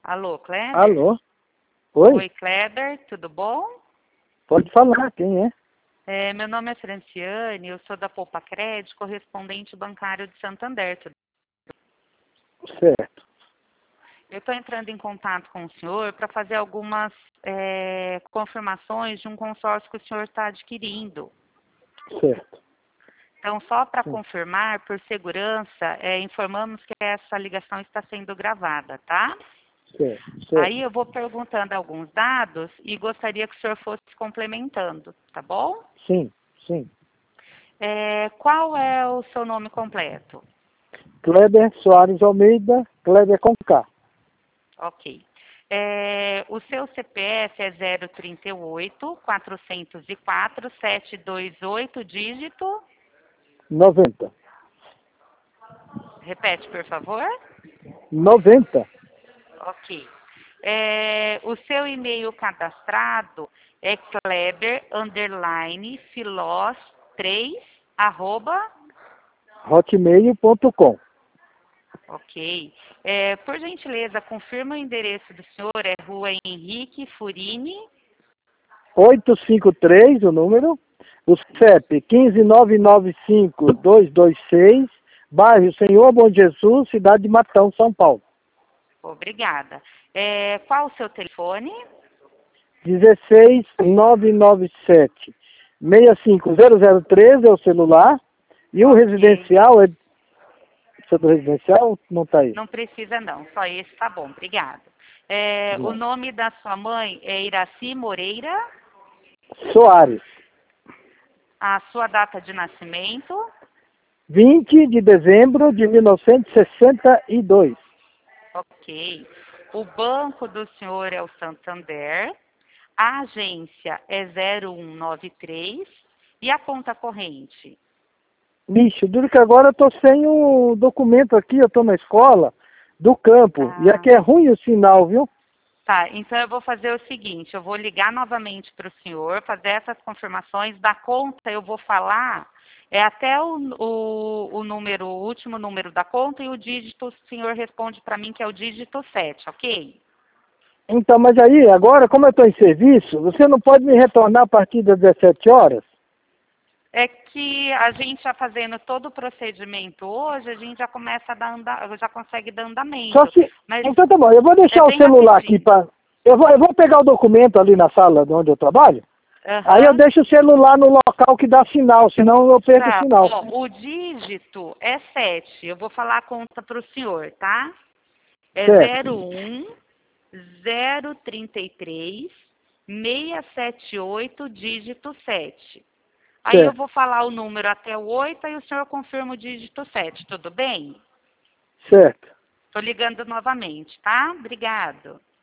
Alô, Kleber? Alô? Oi? Oi, Kleber, tudo bom? Pode falar, quem é? Meu nome é Franciane, eu sou da Poupa Crédito, correspondente bancário de Santander. Certo, Eu estou entrando em contato com o senhor para fazer algumas confirmações de um consórcio que o senhor está adquirindo. certo. Então, só para Sim. confirmar, por segurança, informamos que essa ligação está sendo gravada, tá? Certo, Aí certo. eu vou perguntando alguns dados e gostaria que o senhor fosse complementando, tá bom? Sim, sim. Qual é o seu nome completo? Kleber Soares Almeida, Kleber com K. Ok. O seu CPF é 038-404-728, dígito? 90. Repete, por favor. 90. Ok. O seu e-mail cadastrado é kleber_filós3 arroba. Hotmail.com. Ok. Por gentileza, confirma o endereço do senhor, é Rua Henrique Furini. 853, o número. O CEP 15995-226, bairro Senhor Bom Jesus, cidade de Matão, São Paulo. Obrigada. Qual o seu telefone? 16997 65003 é o celular. E o Ok. residencial é... Seu do residencial não está aí. Não precisa não, só esse tá bom, obrigada. O Não. nome da sua mãe é Iraci Moreira. Soares. A sua data de nascimento? 20 de dezembro de 1962. Ok. O banco do senhor é o Santander. A agência é 0193 e a conta corrente? Bicho, duro que agora eu tô sem o documento aqui, eu tô na escola do campo. E Tá. aqui é ruim o sinal, viu? Tá, então eu vou fazer o seguinte, eu vou ligar novamente para o senhor, fazer essas confirmações, da conta eu vou falar, até o número, o último número da conta e o dígito, o senhor responde para mim que é o dígito 7, ok? Então, mas aí, agora, como eu tô em serviço, você não pode me retornar a partir das 17 horas? É que a gente já fazendo todo o procedimento hoje, a gente já começa a já consegue dar Só andamento, se... mas Então tá bom, eu vou é deixar o bem celular aqui rapidinho. para... Eu vou pegar o documento ali na sala de onde eu trabalho. Aí eu Aham. deixo o celular no local que dá sinal, senão eu perco o Tá, sinal. ó, o dígito é 7. Eu vou falar a conta para o senhor, tá? É Certo, 01 033 678, dígito 7. Aí eu certo, vou falar o número até o 8 e o senhor confirma o dígito 7, tudo bem? certo. Tô ligando novamente, tá? Obrigado.